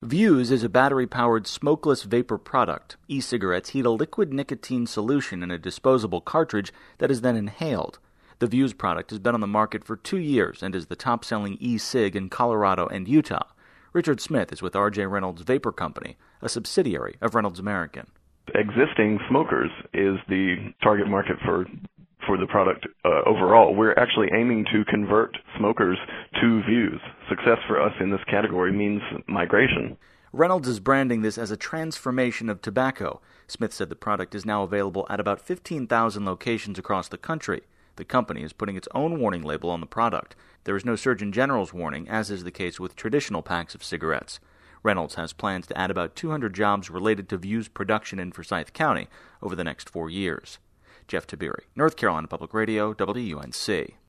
Vuse is a battery-powered smokeless vapor product. E-cigarettes heat a liquid nicotine solution in a disposable cartridge that is then inhaled. The Vuse product has been on the market for 2 years and is the top-selling e-cig in Colorado and Utah. Richard Smith is with R.J. Reynolds Vapor Company, a subsidiary of Reynolds American. Existing smokers is the target market for the product overall. We're actually aiming to convert smokers to Vuse. Success for us in this category means migration. Reynolds is branding this as a transformation of tobacco. Smith said the product is now available at about 15,000 locations across the country. The company is putting its own warning label on the product. There is no Surgeon General's warning, as is the case with traditional packs of cigarettes. Reynolds has plans to add about 200 jobs related to Vuse production in Forsyth County over the next 4 years. Jeff Tiberi, North Carolina Public Radio, WUNC.